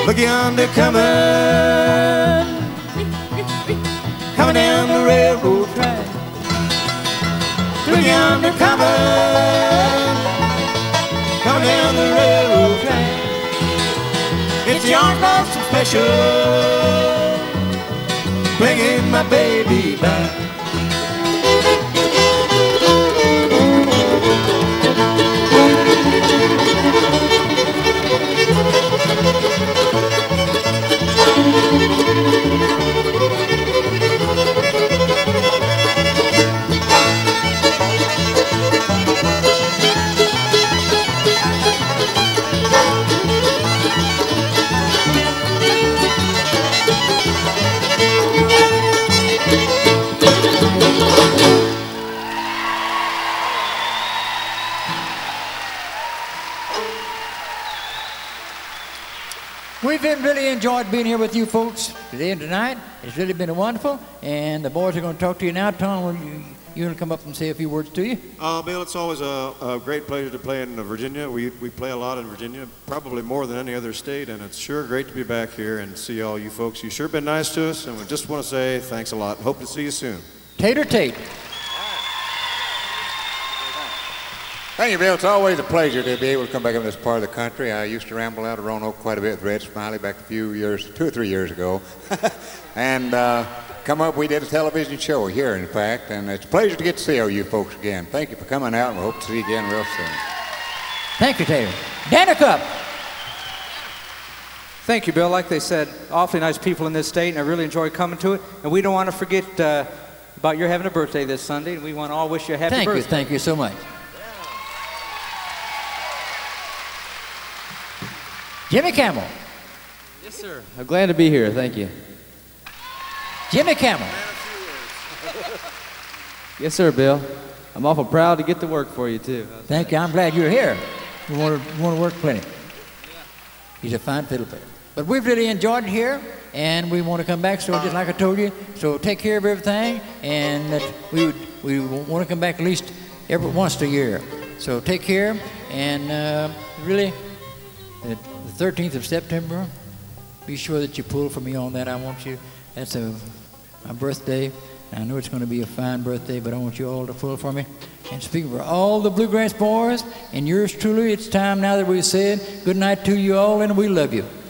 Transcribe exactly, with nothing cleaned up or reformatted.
Look yonder coming, coming down the railroad track. Look yonder coming, coming down the railroad track. It's the Orange Blossom Special, bringing my baby back. We've been really enjoyed being here with you folks today and tonight. It's really been wonderful, and the boys are going to talk to you now. Tom, will you, you want to come up and say a few words to you? Uh, Bill, it's always a, a great pleasure to play in Virginia. We, we play a lot in Virginia, probably more than any other state, and it's sure great to be back here and see all you folks. You've sure been nice to us, and we just want to say thanks a lot. Hope to see you soon. Tater Tate. Thank you, Bill. It's always a pleasure to be able to come back in this part of the country. I used to ramble out of Roanoke quite a bit with Red Smiley back a few years, two or three years ago. and uh, come up, we did a television show here, in fact, and it's a pleasure to get to see all you folks again. Thank you for coming out, and we hope to see you again real soon. Thank you, Tater. Danica. Thank you, Bill. Like they said, awfully nice people in this state, and I really enjoy coming to it. And we don't want to forget uh, about your having a birthday this Sunday, and we want to all wish you a happy Thank birthday. you, thank you so much. Jimmy Campbell. Yes, sir. I'm glad to be here. Thank you. Jimmy Campbell. Yes, sir, Bill. I'm awful proud to get to work for you, too. Thank you. I'm glad you're here. We want to, we want to work plenty. He's a fine fiddle player. But we've really enjoyed it here, and we want to come back, so just like I told you, so take care of everything, and that we would, we want to come back at least every once a year. So take care, and uh, really, the thirteenth of September, be sure that you pull for me on that. I want you, that's a, my birthday. I know it's going to be a fine birthday, but I want you all to pull for me. And speaking for all the Bluegrass boys and yours truly, it's time now that we've said good night to you all, and we love you.